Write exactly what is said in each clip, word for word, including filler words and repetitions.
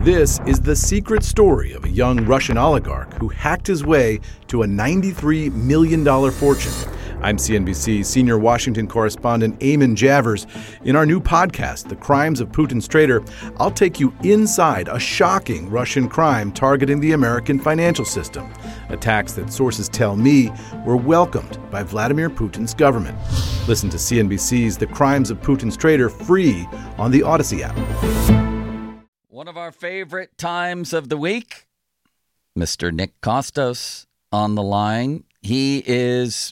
This is the secret story of a young Russian oligarch who hacked his way to a ninety-three million dollars fortune. I'm C N B C senior Washington correspondent Eamon Javers. In our new podcast, The Crimes of Putin's Traitor, I'll take you inside a shocking Russian crime targeting the American financial system. Attacks that sources tell me were welcomed by Vladimir Putin's government. Listen to C N B C's The Crimes of Putin's Traitor free on the Odyssey app. One of our favorite times of the week, Mister Nick Kostos on the line. He is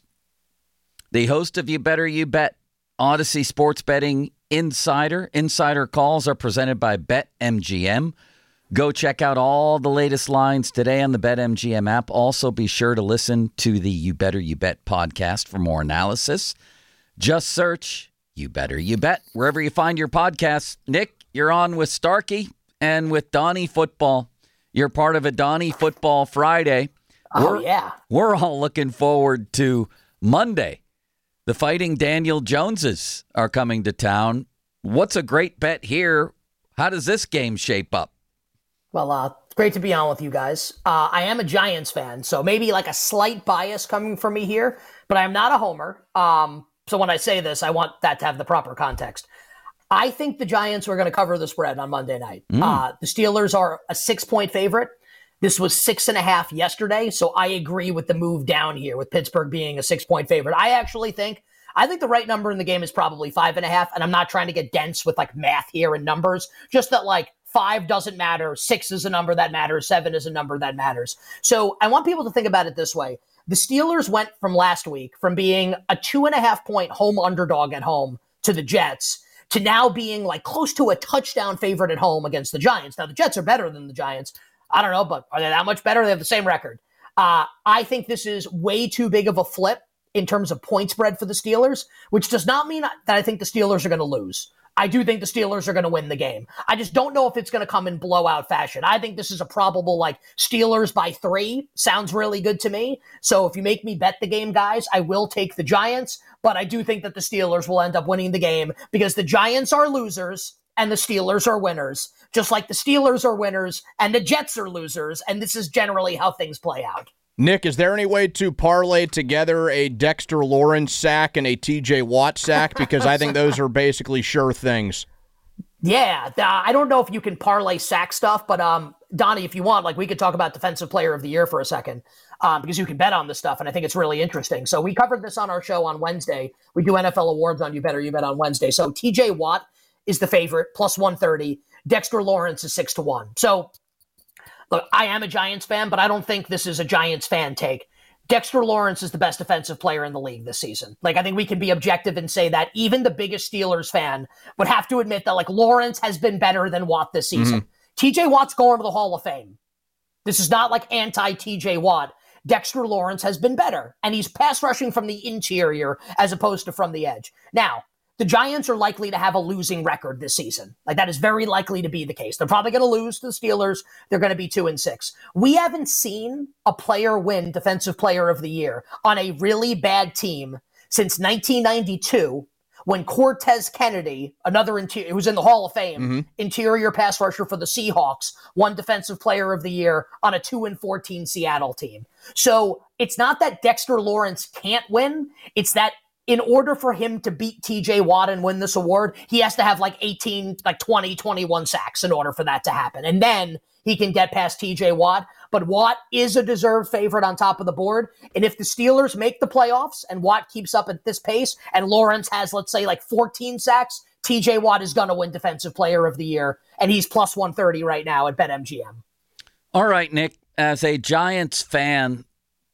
the host of You Better You Bet, Odyssey Sports Betting Insider. Insider calls are presented by BetMGM. Go check out all the latest lines today on the BetMGM app. Also, be sure to listen to the You Better You Bet podcast for more analysis. Just search You Better You Bet wherever you find your podcasts. Nick, you're on with Starkey and with Donnie Football. You're part of a Donnie Football Friday. Oh, we're, yeah. We're all looking forward to Monday. The Fighting Daniel Joneses are coming to town. What's a great bet here? How does this game shape up? Well, uh, it's great to be on with you guys. Uh, I am a Giants fan, so maybe like a slight bias coming from me here, but I am not a homer. Um, so when I say this, I want that to have the proper context. I think the Giants are going to cover the spread on Monday night. Mm. Uh, the Steelers are a six-point favorite. This was six and a half yesterday, so I agree with the move down here with Pittsburgh being a six-point favorite. I actually think I think the right number in the game is probably five and a half, and I'm not trying to get dense with like math here and numbers, just that like five doesn't matter, six is a number that matters, seven is a number that matters. So I want people to think about it this way. The Steelers went from last week from being a two and a half point home underdog at home to the Jets to now being like close to a touchdown favorite at home against the Giants. Now the Jets are better than the Giants. I don't know, but are they that much better? They have the same record. Uh, I think this is way too big of a flip in terms of point spread for the Steelers, which does not mean that I think the Steelers are going to lose. I do think the Steelers are going to win the game. I just don't know if it's going to come in blowout fashion. I think this is a probable like Steelers by three. Sounds really good to me. So if you make me bet the game, guys, I will take the Giants, but I do think that the Steelers will end up winning the game because the Giants are losers and the Steelers are winners, just like the Steelers are winners and the Jets are losers, and this is generally how things play out. Nick, is there any way to parlay together a Dexter Lawrence sack and a T J Watt sack? Because I think those are basically sure things. Yeah, I don't know if you can parlay sack stuff, but um, Donnie, if you want, like we could talk about Defensive Player of the Year for a second, um, because you can bet on this stuff, and I think it's really interesting. So we covered this on our show on Wednesday. We do N F L awards on You Better You Bet on Wednesday. So T J Watt is the favorite, plus one thirty. Dexter Lawrence is six to one. So look, I am a Giants fan, but I don't think this is a Giants fan take. Dexter Lawrence is the best defensive player in the league this season. Like, I think we can be objective and say that even the biggest Steelers fan would have to admit that, like, Lawrence has been better than Watt this season. Mm-hmm. T J Watt's going to the Hall of Fame. This is not like anti-T J Watt. Dexter Lawrence has been better, and he's pass rushing from the interior as opposed to from the edge. Now, the Giants are likely to have a losing record this season. Like, that is very likely to be the case. They're probably going to lose to the Steelers. They're going to be two and six. We haven't seen a player win Defensive Player of the Year on a really bad team since nineteen ninety-two, when Cortez Kennedy, another interior, who's in the Hall of Fame, mm-hmm. interior pass rusher for the Seahawks, won Defensive Player of the Year on a two and fourteen Seattle team. So it's not that Dexter Lawrence can't win. It's that in order for him to beat T J Watt and win this award, he has to have like eighteen, like twenty, twenty-one sacks in order for that to happen. And then he can get past T J Watt. But Watt is a deserved favorite on top of the board. And if the Steelers make the playoffs and Watt keeps up at this pace and Lawrence has, let's say, like fourteen sacks, T J Watt is going to win Defensive Player of the Year. And he's plus one thirty right now at BetMGM. All right, Nick, as a Giants fan,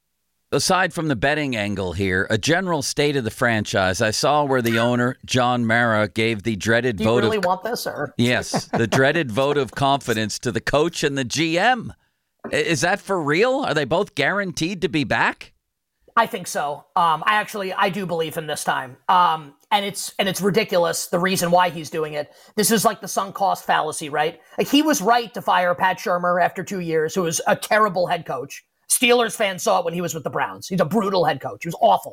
aside from the betting angle here, a general state of the franchise. I saw where the owner, John Mara, gave the dreaded vote of... Do you really of, want this, or? Yes, the dreaded vote of confidence to the coach and the G M. Is that for real? Are they both guaranteed to be back? I think so. Um, I actually, I do believe him this time. Um, and it's and it's ridiculous, the reason why he's doing it. This is like the sunk cost fallacy, right? Like, he was right to fire Pat Shurmur after two years, who was a terrible head coach. Steelers fans saw it when he was with the Browns. He's a brutal head coach. He was awful.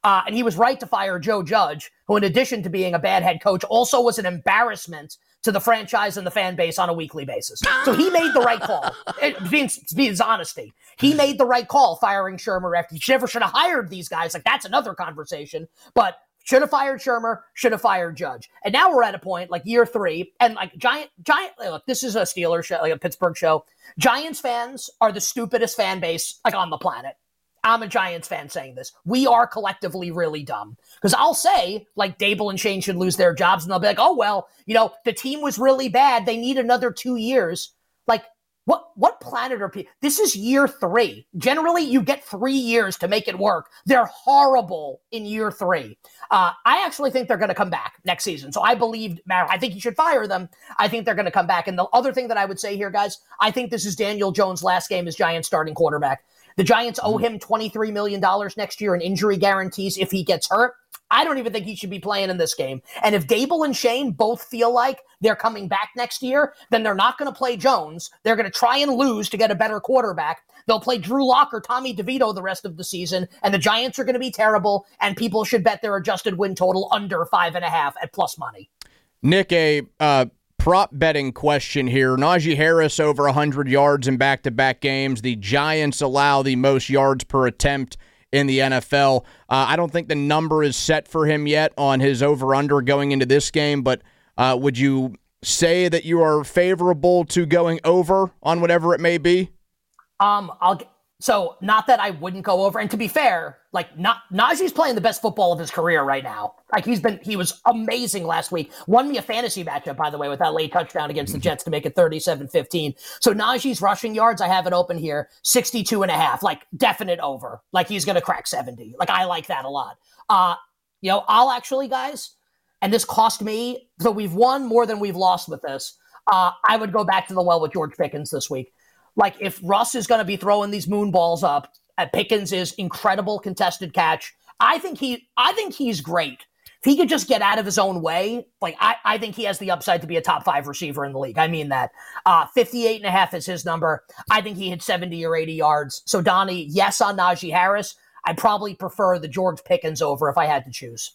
Uh, and he was right to fire Joe Judge, who in addition to being a bad head coach, also was an embarrassment to the franchise and the fan base on a weekly basis. So he made the right call. It, being, being honesty. He made the right call firing Shurmur after he never should have hired these guys. Like, that's another conversation. But should have fired Shurmur, should have fired Judge. And now we're at a point, like year three, and like Giant, Giant, look, this is a Steelers show, like a Pittsburgh show. Giants fans are the stupidest fan base like on the planet. I'm a Giants fan saying this. We are collectively really dumb. Because I'll say, like, Dable and Shane should lose their jobs, and they'll be like, oh, well, you know, the team was really bad. They need another two years. Like, what what planet are people? This is year three. Generally, you get three years to make it work. They're horrible in year three. Uh, I actually think they're going to come back next season. So I believed, I think you should fire them. I think they're going to come back. And the other thing that I would say here, guys, I think this is Daniel Jones' last game as Giants starting quarterback. The Giants owe him twenty-three million dollars next year in injury guarantees if he gets hurt. I don't even think he should be playing in this game. And if Dable and Shane both feel like they're coming back next year, then they're not going to play Jones. They're going to try and lose to get a better quarterback. They'll play Drew Lock or Tommy DeVito the rest of the season, and the Giants are going to be terrible, and people should bet their adjusted win total under five and a half at plus money. Nick, a uh, prop betting question here. Najee Harris over one hundred yards in back-to-back games. The Giants allow the most yards per attempt in the N F L. Uh, I don't think the number is set for him yet on his over-under going into this game, but uh, would you say that you are favorable to going over on whatever it may be? Um, I'll so not that I wouldn't go over. And to be fair, like not Najee's playing the best football of his career right now. Like he's been, he was amazing last week. Won me a fantasy matchup, by the way, with that late touchdown against the Jets to make it thirty-seven fifteen. So Najee's rushing yards, I have it open here, sixty-two and a half, like definite over. Like he's going to crack seventy. Like I like that a lot. Uh, you know, I'll actually, guys, and this cost me, so we've won more than we've lost with this. Uh, I would go back to the well with George Pickens this week. Like, if Russ is going to be throwing these moon balls up, uh, Pickens is incredible contested catch. I think he, I think he's great. If he could just get out of his own way, like, I, I think he has the upside to be a top five receiver in the league. I mean that. Uh, fifty-eight and a half is his number. I think he hit seventy or eighty yards. So, Donnie, yes on Najee Harris. I'd probably prefer the George Pickens over if I had to choose.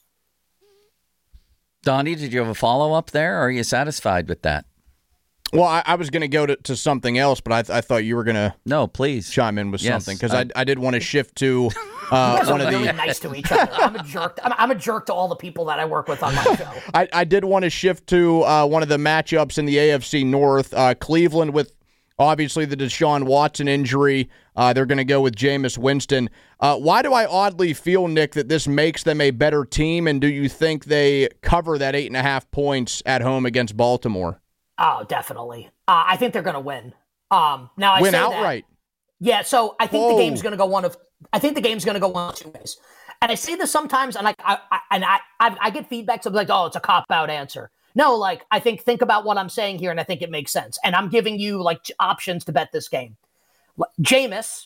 Donnie, did you have a follow-up there, or are you satisfied with that? Well, I, I was going to go to to something else, but I, th- I thought you were going to no, please chime in with yes, something because I, I I did want to shift to uh, one of really the nice to each other. I'm a jerk. I'm, I'm a jerk to all the people that I work with on my show. I, I did want to shift to uh, one of the matchups in the A F C North. Uh, Cleveland with obviously the Deshaun Watson injury. Uh, they're going to go with Jameis Winston. Uh, why do I oddly feel, Nick, that this makes them a better team? And do you think they cover that eight and a half points at home against Baltimore? Oh, definitely. Uh, I think they're going to win. Um, now I win say outright. That, yeah, so I think Whoa. the game's going to go one of. I think the game's going to go one of two ways. And I say this sometimes, and like I, I and I, I, I get feedback. So I'm like, oh, it's a cop out answer. No, like I think think about what I'm saying here, and I think it makes sense. And I'm giving you like options to bet this game. Jameis,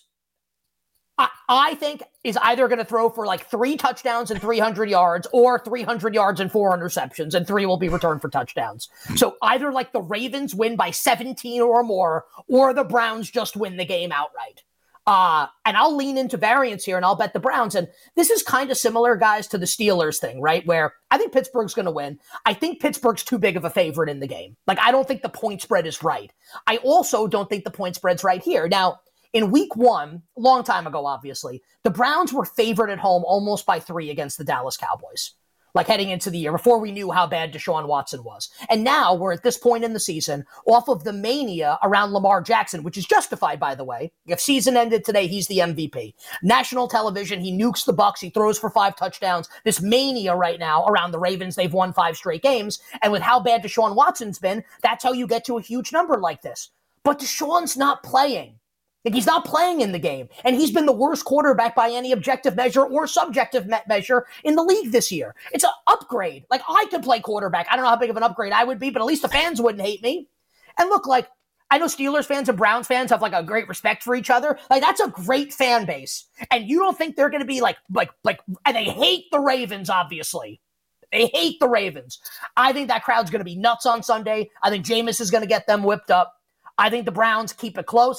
I, I think, is either going to throw for like three touchdowns and three hundred yards or three hundred yards and four interceptions, and three will be returned for touchdowns. So either like the Ravens win by seventeen or more, or the Browns just win the game outright. Uh, and I'll lean into variance here and I'll bet the Browns. And this is kind of similar, guys, to the Steelers thing, right? Where I think Pittsburgh's going to win. I think Pittsburgh's too big of a favorite in the game. Like, I don't think the point spread is right. I also don't think the point spread's right here. Now, in week one, a long time ago, obviously, the Browns were favored at home almost by three against the Dallas Cowboys. Like heading into the year, before we knew how bad Deshaun Watson was. And now we're at this point in the season, off of the mania around Lamar Jackson, which is justified, by the way. If season ended today, he's the M V P. National television, he nukes the Bucs, he throws for five touchdowns. This mania right now around the Ravens, they've won five straight games. And with how bad Deshaun Watson's been, that's how you get to a huge number like this. But Deshaun's not playing. Like, he's not playing in the game, and he's been the worst quarterback by any objective measure or subjective me- measure in the league this year. It's an upgrade. Like, I could play quarterback. I don't know how big of an upgrade I would be, but at least the fans wouldn't hate me. And look, like, I know Steelers fans and Browns fans have, like, a great respect for each other. Like, that's a great fan base. And you don't think they're going to be, like, like, like, and they hate the Ravens, obviously. They hate the Ravens. I think that crowd's going to be nuts on Sunday. I think Jameis is going to get them whipped up. I think the Browns keep it close.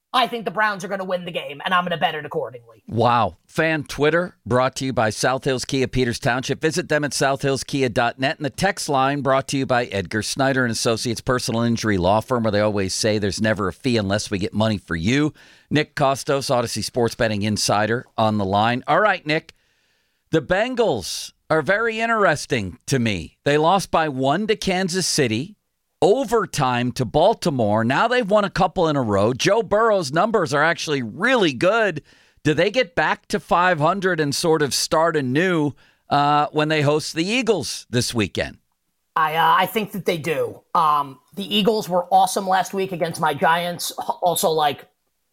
I think the Browns are going to win the game, and I'm going to bet it accordingly. Wow. Fan Twitter brought to you by South Hills Kia Peters Township. Visit them at south hills kia dot net. And the text line brought to you by Edgar Snyder and Associates Personal Injury Law Firm, where they always say there's never a fee unless we get money for you. Nick Kostos, Odyssey Sports Betting Insider, on the line. All right, Nick. The Bengals are very interesting to me. They lost by one to Kansas City. Overtime to Baltimore. Now they've won a couple in a row. Joe Burrow's numbers are actually really good. Do they get back to five hundred and sort of start anew uh, when they host the Eagles this weekend? I uh, I think that they do. Um, the Eagles were awesome last week against my Giants. Also, like,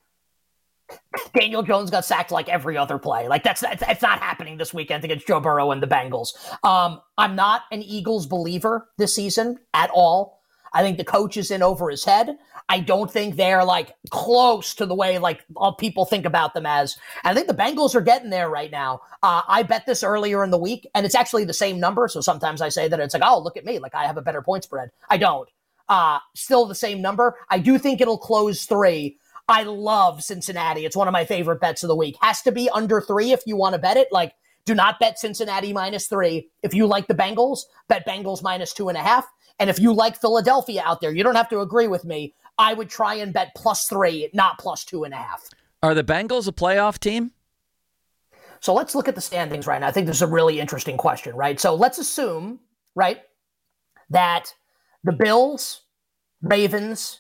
Daniel Jones got sacked like every other play. Like, that's it's, it's not happening this weekend against Joe Burrow and the Bengals. Um, I'm not an Eagles believer this season at all. I think the coach is in over his head. I don't think they're like close to the way like all people think about them as. And I think the Bengals are getting there right now. Uh, I bet this earlier in the week, and it's actually the same number. So sometimes I say that it's like, oh, look at me, like I have a better point spread. I don't. Uh, still the same number. I do think it'll close three. I love Cincinnati. It's one of my favorite bets of the week. Has to be under three if you want to bet it. Like, do not bet Cincinnati minus three. If you like the Bengals, bet Bengals minus two and a half. And if you like Philadelphia out there, you don't have to agree with me. I would try and bet plus three, not plus two and a half. Are the Bengals a playoff team? So let's look at the standings right now. I think this is a really interesting question, right? So let's assume, right, that the Bills, Ravens,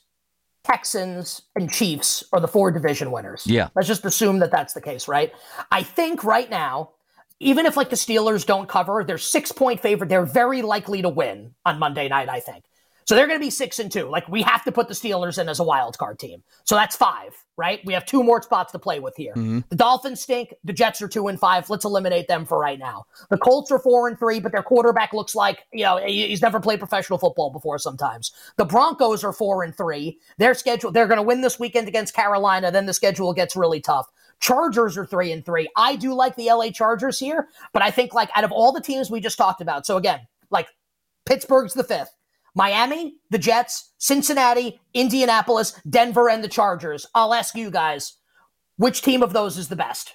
Texans, and Chiefs are the four division winners. Yeah. Let's just assume that that's the case, right? I think right now, even if like the Steelers don't cover, they're six point favorite. They're very likely to win on Monday night, I think. So they're going to be six and two. Like, we have to put the Steelers in as a wild card team. So that's five, right? We have two more spots to play with here. Mm-hmm. The Dolphins stink. The Jets are two and five. Let's eliminate them for right now. The Colts are four and three, but their quarterback looks like, you know, he's never played professional football before sometimes. The Broncos are four and three. Their schedule, they're going to win this weekend against Carolina. Then the schedule gets really tough. Chargers are three and three. I do like the L A Chargers here, but I think like out of all the teams we just talked about, so again, like Pittsburgh's the fifth. Miami, the Jets, Cincinnati, Indianapolis, Denver, and the Chargers. I'll ask you guys, which team of those is the best?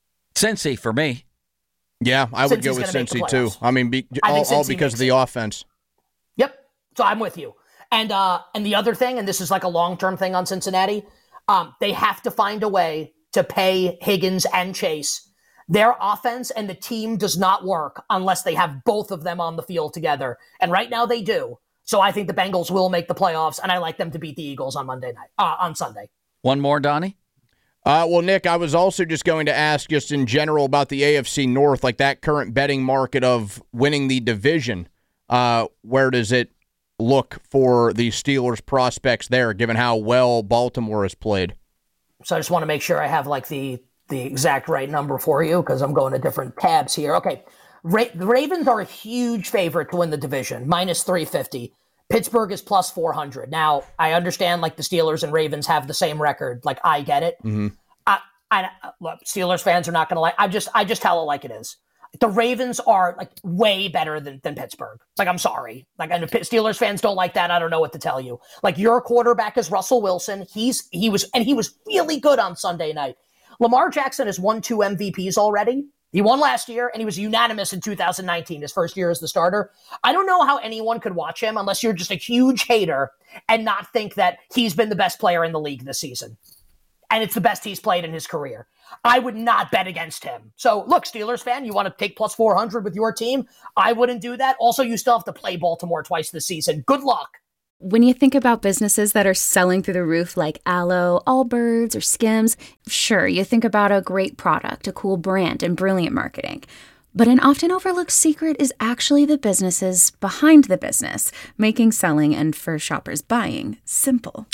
Cincy for me. Yeah, I would go with Cincy too. I mean, be, I all, all because of the it. offense. Yep. So I'm with you. And uh, and the other thing, and this is like a long-term thing on Cincinnati, um, they have to find a way to pay Higgins and Chase. Their offense and the team does not work unless they have both of them on the field together. And right now they do. So I think the Bengals will make the playoffs, and I like them to beat the Eagles on Monday night, uh, on Sunday. One more, Donnie? Uh, well, Nick, I was also just going to ask just in general about the A F C North, like that current betting market of winning the division. Uh, where does it look for the Steelers' prospects there, given how well Baltimore has played? So I just want to make sure I have like the, the exact right number for you because I'm going to different tabs here. Okay. Ra- the Ravens are a huge favorite to win the division, minus three fifty. Pittsburgh is plus four hundred. Now, I understand like the Steelers and Ravens have the same record. Like, I get it. Mm-hmm. I, I, look, Steelers fans are not going to like, I just, I just tell it like it is. The Ravens are like way better than, than Pittsburgh. Like, I'm sorry. Like, and if Steelers fans don't like that, I don't know what to tell you. Like, your quarterback is Russell Wilson. He's, he was, and he was really good on Sunday night. Lamar Jackson has won two M V Ps already. He won last year, and he was unanimous in two thousand nineteen, his first year as the starter. I don't know how anyone could watch him unless you're just a huge hater and not think that he's been the best player in the league this season. And it's the best he's played in his career. I would not bet against him. So, look, Steelers fan, you want to take plus four hundred with your team? I wouldn't do that. Also, you still have to play Baltimore twice this season. Good luck. When you think about businesses that are selling through the roof like Aloe, Allbirds, or Skims, sure, you think about a great product, a cool brand, and brilliant marketing. But an often overlooked secret is actually the businesses behind the business, making selling and, for shoppers, buying simple.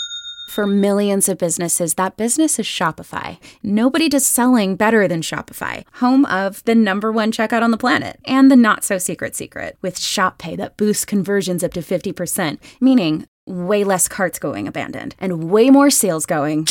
For millions of businesses, that business is Shopify. Nobody does selling better than Shopify, home of the number one checkout on the planet, and the not-so-secret secret, with Shop Pay that boosts conversions up to fifty percent, meaning way less carts going abandoned, and way more sales going.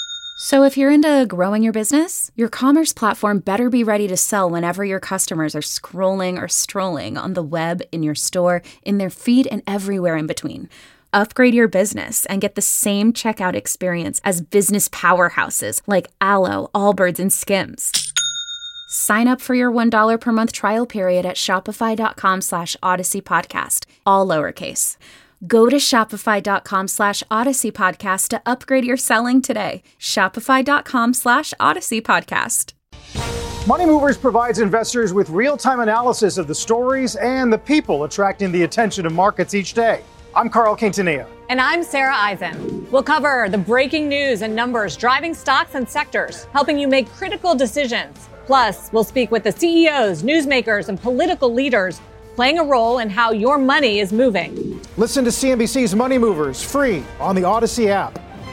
So if you're into growing your business, your commerce platform better be ready to sell whenever your customers are scrolling or strolling on the web, in your store, in their feed, and everywhere in between. Upgrade your business and get the same checkout experience as business powerhouses like Alo, Allbirds, and Skims. Sign up for your one dollar per month trial period at shopify.com slash Odyssey Podcast, all lowercase. Go to shopify.com slash Odyssey Podcast to upgrade your selling today. Shopify.com slash Odyssey Podcast. Money Movers provides investors with real-time analysis of the stories and the people attracting the attention of markets each day. I'm Carl Quintanilla. And I'm Sarah Eisen. We'll cover the breaking news and numbers driving stocks and sectors, helping you make critical decisions. Plus, we'll speak with the C E Os, newsmakers, and political leaders playing a role in how your money is moving. Listen to C N B C's Money Movers free on the Odyssey app.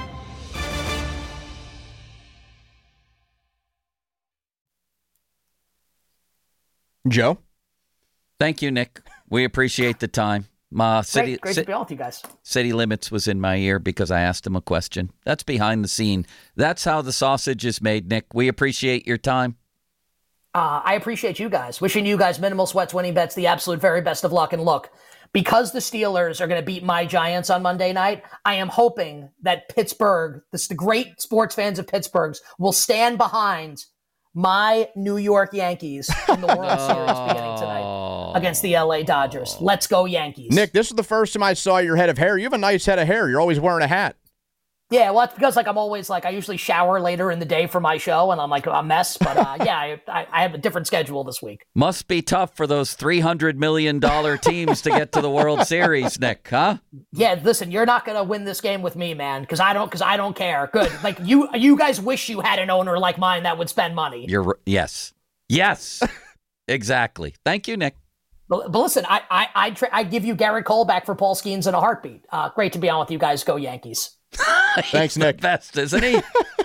Joe? Thank you, Nick. We appreciate the time. My city, great great ci- to be on with you guys. City Limits was in my ear because I asked him a question. That's behind the scene. That's how the sausage is made, Nick. We appreciate your time. Uh, I appreciate you guys. Wishing you guys minimal sweats, winning bets, the absolute very best of luck. And look, because the Steelers are going to beat my Giants on Monday night, I am hoping that Pittsburgh, this, the great sports fans of Pittsburgh's, will stand behind my New York Yankees in the World Series beginning tonight against the L A Dodgers. Let's go Yankees. Nick, this is the first time I saw your head of hair. You have a nice head of hair. You're always wearing a hat. Yeah, well, it's because like I'm always like I usually shower later in the day for my show, and I'm like a mess. But uh, yeah, I, I, I have a different schedule this week. Must be tough for those three hundred million dollars teams to get to the World Series, Nick, huh? Yeah, listen, you're not gonna win this game with me, man, because I don't, because I don't care. Good, like you, you guys wish you had an owner like mine that would spend money. You're yes, yes, exactly. Thank you, Nick. But, but listen, I, I, I, tra- I give you Garrett Cole back for Paul Skeens in a heartbeat. Uh, great to be on with you guys. Go Yankees. Thanks, He's Nick. The best, isn't he?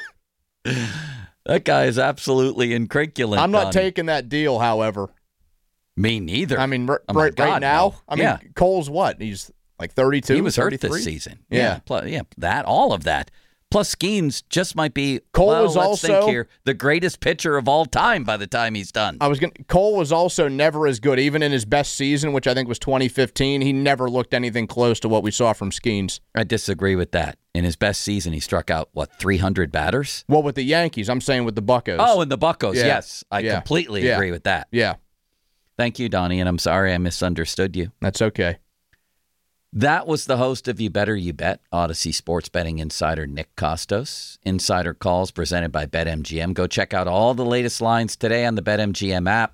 That guy is absolutely incrinculant. I'm not Donnie. taking that deal, however. Me neither. I mean, r- Oh my right, God, right now, no. I mean, Yeah. Cole's what? He's like thirty-two. He was hurt thirty-three? this season. Yeah. Yeah, plus, yeah, that all of that. Plus, Skeens just might be Cole well, was let's also- think here, the greatest pitcher of all time by the time he's done. I was going. Cole was also never as good, even in his best season, which I think was twenty fifteen. He never looked anything close to what we saw from Skeens. I disagree with that. In his best season, he struck out what three hundred batters. Well, with the Yankees, I'm saying with the Buccos. Oh, and the Buccos. Yeah. Yes, I Yeah. completely Yeah. agree with that. yeah, Thank you, Donnie, and I'm sorry I misunderstood you. that's okay. That was the host of You Better You Bet, Odyssey sports betting insider Nick Costos. Insider calls presented by BetMGM. Go check out all the latest lines today on the BetMGM app.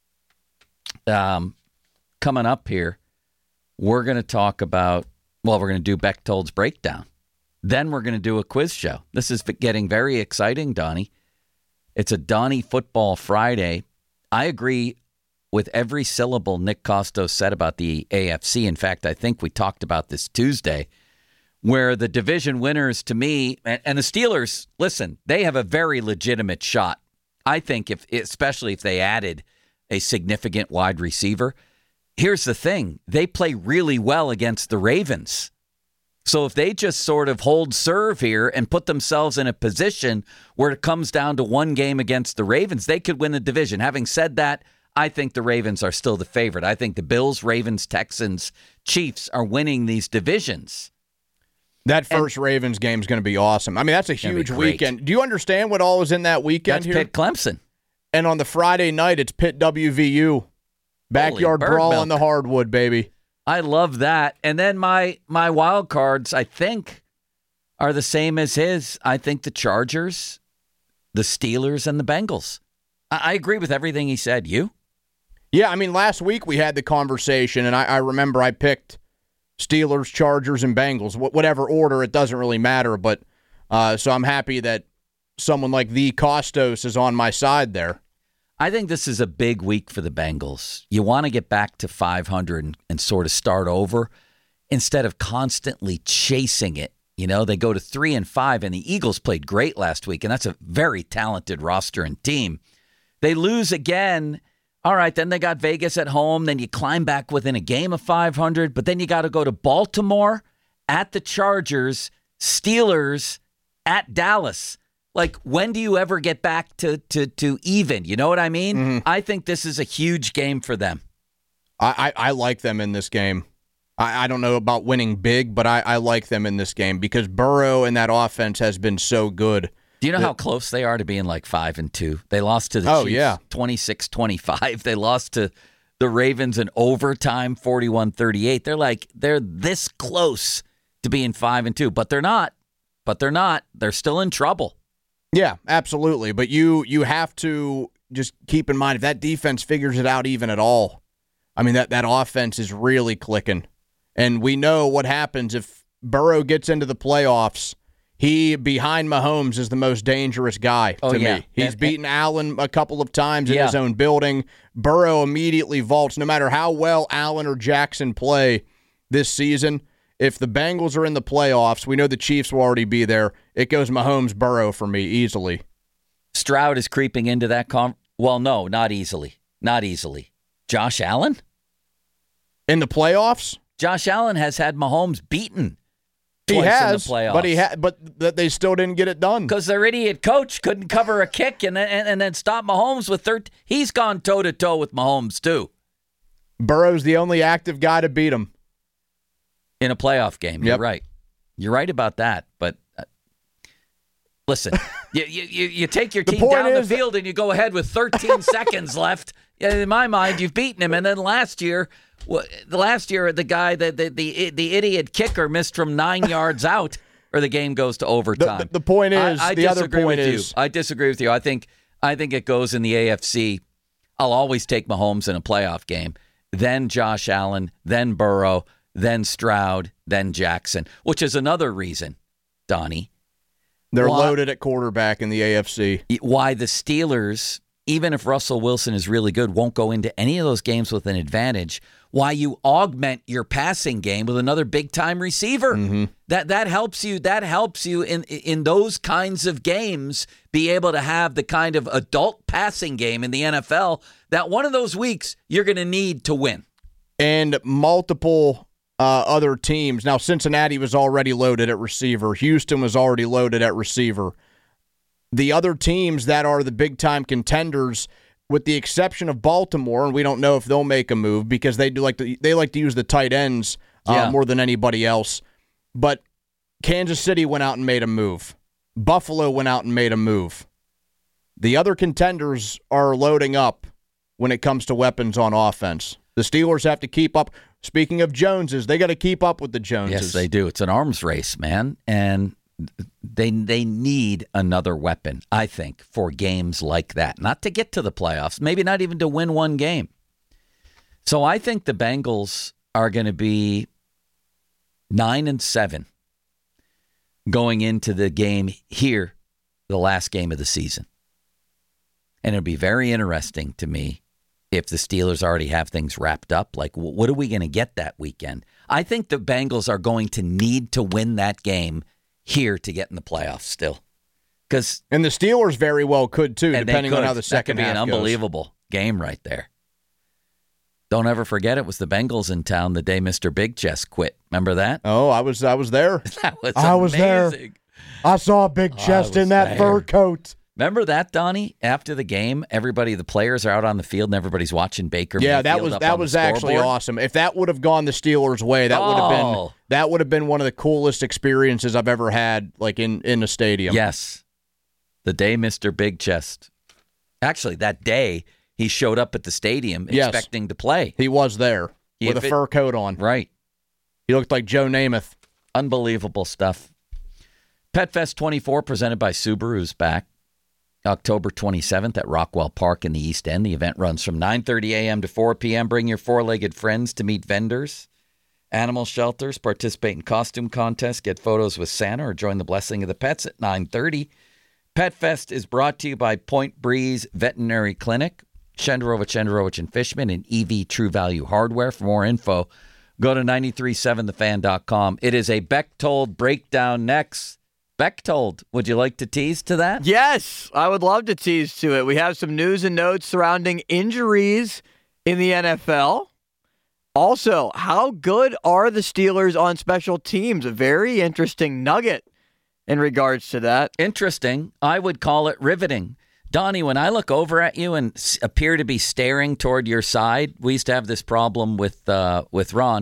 Um, coming up here, we're going to talk about, well, we're going to do Bechtold's breakdown. Then we're going to do a quiz show. This is getting very exciting, Donnie. It's a Donnie Football Friday. I agree with every syllable Nick Costos said about the A F C. In fact, I think we talked about this Tuesday, where the division winners, to me, and, and the Steelers, listen, they have a very legitimate shot. I think, if especially if they added a significant wide receiver. Here's the thing. They play really well against the Ravens. So if they just sort of hold serve here and put themselves in a position where it comes down to one game against the Ravens, they could win the division. Having said that, I think the Ravens are still the favorite. I think the Bills, Ravens, Texans, Chiefs are winning these divisions. That first and, Ravens game is going to be awesome. I mean, that's a huge weekend. Do you understand what all is in that weekend that's here? Pitt Clemson. And on the Friday night, it's Pitt W V U. Backyard brawl on the hardwood, baby. I love that. And then my my wild cards, I think, are the same as his. I think the Chargers, the Steelers, and the Bengals. I, I agree with everything he said. You? Yeah, I mean, last week we had the conversation, and I, I remember I picked Steelers, Chargers, and Bengals. Wh- whatever order, it doesn't really matter. But uh, so I'm happy that someone like the Costos is on my side there. I think this is a big week for the Bengals. You want to get back to five hundred and, and sort of start over instead of constantly chasing it. You know, they go to three and five, and the Eagles played great last week, and that's a very talented roster and team. They lose again. All right, then they got Vegas at home. Then you climb back within a game of five hundred, but then you got to go to Baltimore, at the Chargers, Steelers, at Dallas. Like, when do you ever get back to to to even? You know what I mean? Mm-hmm. I think this is a huge game for them. I, I, I like them in this game. I, I don't know about winning big, but I, I like them in this game because Burrow and that offense has been so good. Do you know that, how close they are to being like five and two? They lost to the oh, Chiefs yeah. twenty-six twenty-five. They lost to the Ravens in overtime forty-one thirty-eight. They're like, they're this close to being five and two, but they're not. But they're not. They're still in trouble. Yeah, absolutely. But you you have to just keep in mind if that defense figures it out even at all. I mean, that, that offense is really clicking. And we know what happens if Burrow gets into the playoffs. He, behind Mahomes, is the most dangerous guy oh, to yeah. me. He's and, beaten Allen a couple of times in yeah. his own building. Burrow immediately vaults. No matter how well Allen or Jackson play this season, if the Bengals are in the playoffs, we know the Chiefs will already be there. It goes Mahomes, Burrow for me easily. Stroud is creeping into that com- Well, no, not easily. Not easily. Josh Allen? In the playoffs? Josh Allen has had Mahomes beaten. He has, in the playoffs. but he ha- but th- they still didn't get it done because their idiot coach couldn't cover a kick and then and, and then stop Mahomes with third. He's gone toe to toe with Mahomes too. Burrow's the only active guy to beat him in a playoff game. You're yep. right. You're right about that. But uh, listen, you, you you take your team down the field and you go ahead with thirteen seconds left. In my mind, you've beaten him. And then last year. Well, the last year, the guy, the, the the the idiot kicker missed from nine yards out, or the game goes to overtime. The, the, the point is, I, I the other point with is, you. I disagree with you. I think I think it goes in the A F C. I'll always take Mahomes in a playoff game, then Josh Allen, then Burrow, then Stroud, then Jackson, which is another reason, Donnie. They're why, loaded at quarterback in the A F C. Why the Steelers, even if Russell Wilson is really good, won't go into any of those games with an advantage. Why you augment your passing game with another big-time receiver. Mm-hmm. That that helps you. That helps you in in those kinds of games be able to have the kind of adult passing game in the N F L that one of those weeks you're going to need to win. And multiple uh, other teams. Now, Cincinnati was already loaded at receiver. Houston was already loaded at receiver. The other teams that are the big-time contenders, with the exception of Baltimore, and we don't know if they'll make a move because they do like to, they like to use the tight ends uh, yeah. more than anybody else. But Kansas City went out and made a move. Buffalo went out and made a move. The other contenders are loading up when it comes to weapons on offense. The Steelers have to keep up. Speaking of Joneses, they got to keep up with the Joneses. Yes, they do. It's an arms race, man, and They they need another weapon, I think, for games like that. Not to get to the playoffs, maybe not even to win one game. So I think the Bengals are going to be nine and seven going into the game here, the last game of the season. And it'll be very interesting to me if the Steelers already have things wrapped up. Like, what are we going to get that weekend? I think the Bengals are going to need to win that game here to get in the playoffs still. Cause, and the Steelers very well could too, depending could. on how the second half goes. That could be an unbelievable goes. game right there. Don't ever forget it was the Bengals in town the day Mister Big Chest quit. Remember that? Oh, I was I was there. That was I amazing. was there. I saw Big Chest in that there. fur coat. Remember that, Donnie? After the game, everybody, the players are out on the field and everybody's watching Baker. Yeah, Mayfield that was up that on was the actually scoreboard. awesome. If that would have gone the Steelers' way, that oh. would have been that would have been one of the coolest experiences I've ever had, like in, in a stadium. Yes, the day Mister Big Chest. Actually, that day he showed up at the stadium yes. expecting to play. He was there he with a it, fur coat on. Right. He looked like Joe Namath. Unbelievable stuff. Pet Fest twenty-four presented by Subaru is back. October twenty-seventh at Rockwell Park in the East End. The event runs from nine thirty a.m. to four p.m. Bring your four-legged friends to meet vendors, animal shelters, participate in costume contests, get photos with Santa, or join the blessing of the pets at nine thirty. Pet Fest is brought to you by Point Breeze Veterinary Clinic, Shenderovich, Shenderovich and Fishman, and E V True Value Hardware. For more info, go to nine three seven the fan dot com. It is a Bechtold breakdown next. Bechtold, would you like to tease to that? Yes, I would love to tease to it. We have some news and notes surrounding injuries in the N F L. Also, how good are the Steelers on special teams? A very interesting nugget in regards to that. Interesting. I would call it riveting. Donnie, when I look over at you and s- appear to be staring toward your side, we used to have this problem with uh, with Ron.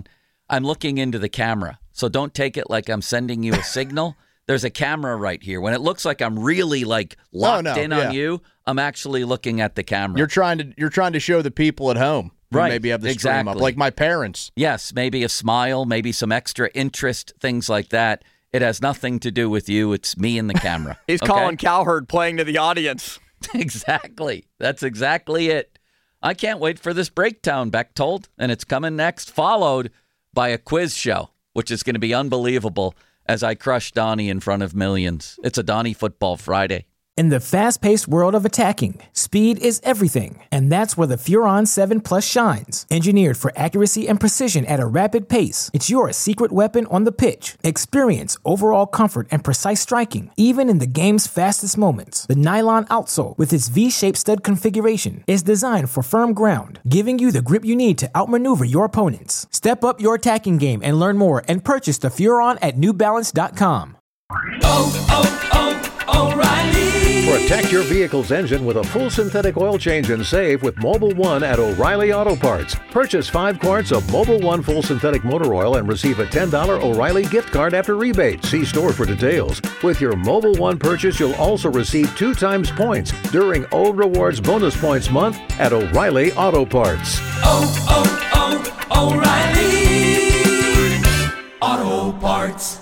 I'm looking into the camera. So don't take it like I'm sending you a signal. There's a camera right here. When it looks like I'm really like locked oh, no. in yeah. on you, I'm actually looking at the camera. You're trying to you're trying to show the people at home who right. maybe have the exactly. stream up, like my parents. Yes, maybe a smile, maybe some extra interest, things like that. It has nothing to do with you. It's me and the camera. He's okay? Colin Cowherd playing to the audience. Exactly. That's exactly it. I can't wait for this breakdown, Bechtold, and it's coming next, followed by a quiz show, which is going to be unbelievable as I crush Donnie in front of millions. It's a Donnie Football Friday. In the fast-paced world of attacking, speed is everything, and that's where the Furon seven Plus shines. Engineered for accuracy and precision at a rapid pace, it's your secret weapon on the pitch. Experience overall comfort and precise striking, even in the game's fastest moments. The nylon outsole, with its V-shaped stud configuration, is designed for firm ground, giving you the grip you need to outmaneuver your opponents. Step up your attacking game and learn more and purchase the Furon at New Balance dot com. Oh, oh, oh, O'Reilly! Protect your vehicle's engine with a full synthetic oil change and save with Mobil one at O'Reilly Auto Parts. Purchase five quarts of Mobil one full synthetic motor oil and receive a ten dollars O'Reilly gift card after rebate. See store for details. With your Mobil one purchase, you'll also receive two times points during O Rewards Bonus Points Month at O'Reilly Auto Parts. Oh, oh, oh, O'Reilly Auto Parts.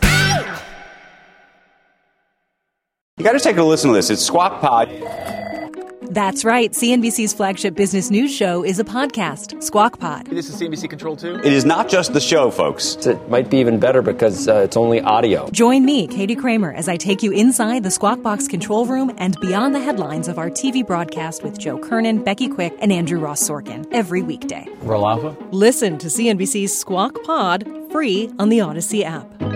You got to take a listen to this. It's Squawk Pod. That's right. C N B C's flagship business news show is a podcast, Squawk Pod. This is C N B C Control two? It is not just the show, folks. It might be even better because uh, it's only audio. Join me, Katie Kramer, as I take you inside the Squawk Box control room and beyond the headlines of our T V broadcast with Joe Kernan, Becky Quick, and Andrew Ross Sorkin every weekday. Roll Alpha? Listen to C N B C's Squawk Pod free on the Odyssey app.